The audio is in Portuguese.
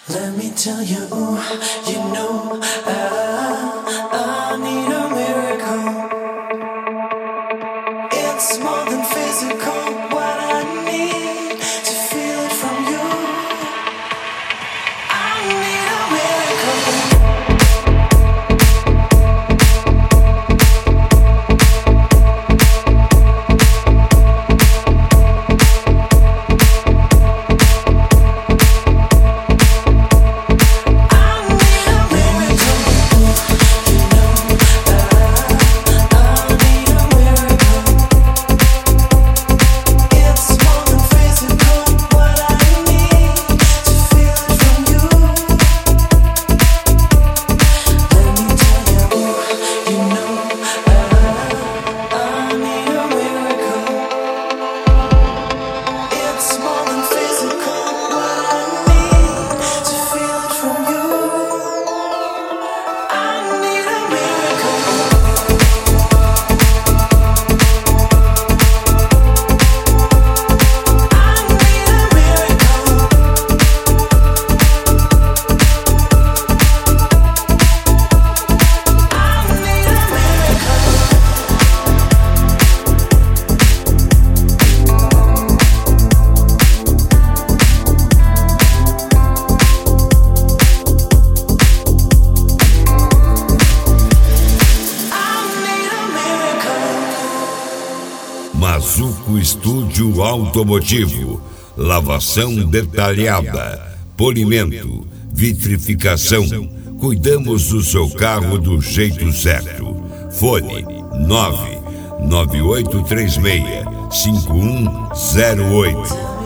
Let me tell you, you know, I need a miracle. It's more than physical, what I need to feel it from you. I need a miracle. Mazuco Estúdio Automotivo, lavação detalhada, polimento, vitrificação. Cuidamos do seu carro do jeito certo. Fone 99836-5108.